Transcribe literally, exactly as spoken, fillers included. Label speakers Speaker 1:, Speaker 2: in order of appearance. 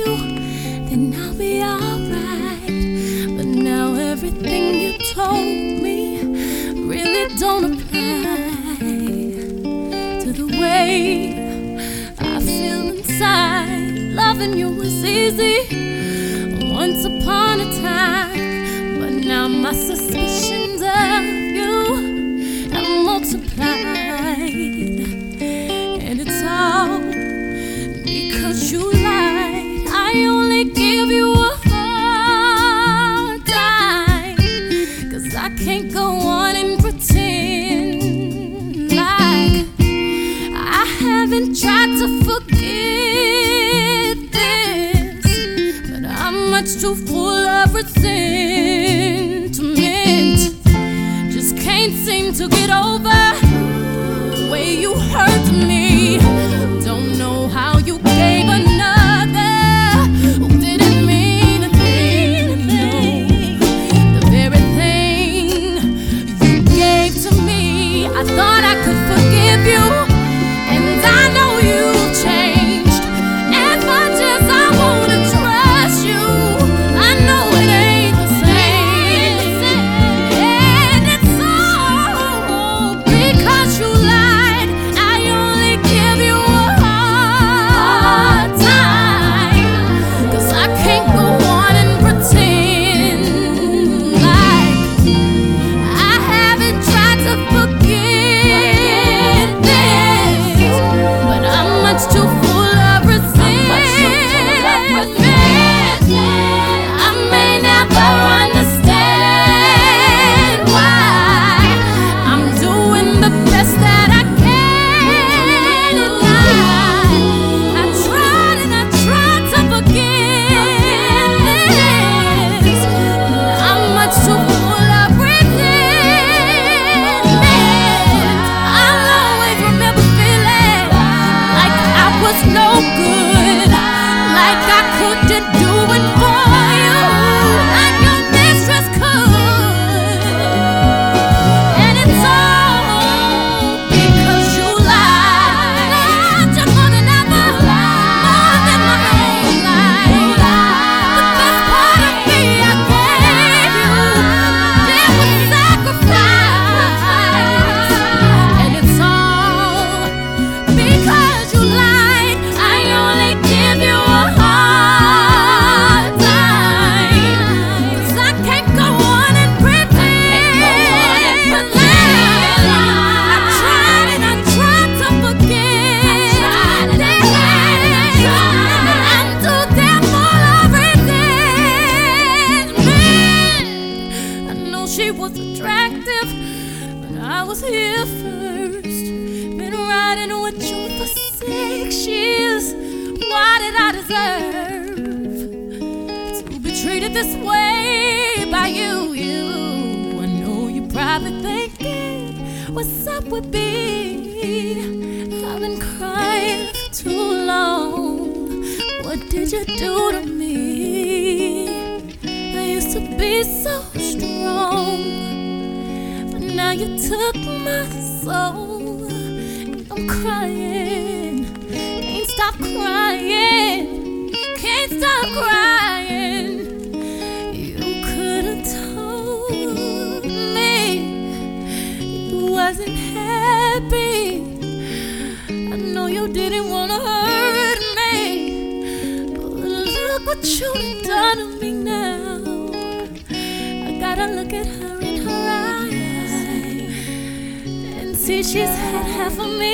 Speaker 1: you, then I'll be alright. But now everything you told me really don't apply to the way I feel inside. Loving you was easy once upon a time, but now my suspicions of you have multiplied. And it's all because you lied. I only give you a hard time, 'cause I can't go on and pretend like I haven't tried to forget this. But I'm much too full of resentment. Just can't seem to get over the way you hurt me. Don't know how you gave another who didn't mean a thing. No, the very thing you gave to me, I thought I could forgive you, and I know you've changed. As much as I wanna trust you, I know it ain't the same. And it's all because you lied. I only give you a hard time, 'cause I can't go on and pretend like I haven't tried to forget this. But I'm much too full of resentment. I may never understand why I'm doing the best that I can. And I, I tried and I tried to forget this. I'm much too full of resentment. I'll always remember feeling like I was no good, like I couldn't do it for you, like your mistress could. And it's all because you lied. Loved you more than ever, more than my own life. The best part of me I gave you, there was sacrifice. And it's all because you lied. I only give you a hard time, 'cause I can't go on and pretend. I tried and I tried to forget. I'm too damn full of resentment. I know she was attractive, but I was here first. Been riding with you for six years. Why did I deserve to be treated this way by you? You, I know you're probably thinking, what's up with me? I've been crying for too long. What did you do to me? I used to be so strong, but now you took my soul. I'm crying, can't stop crying, can't stop crying. You could have told me you wasn't happy. I know you didn't wanna hurt me, but look what you done to me now. I gotta look at her in her eyes and see she's had half of me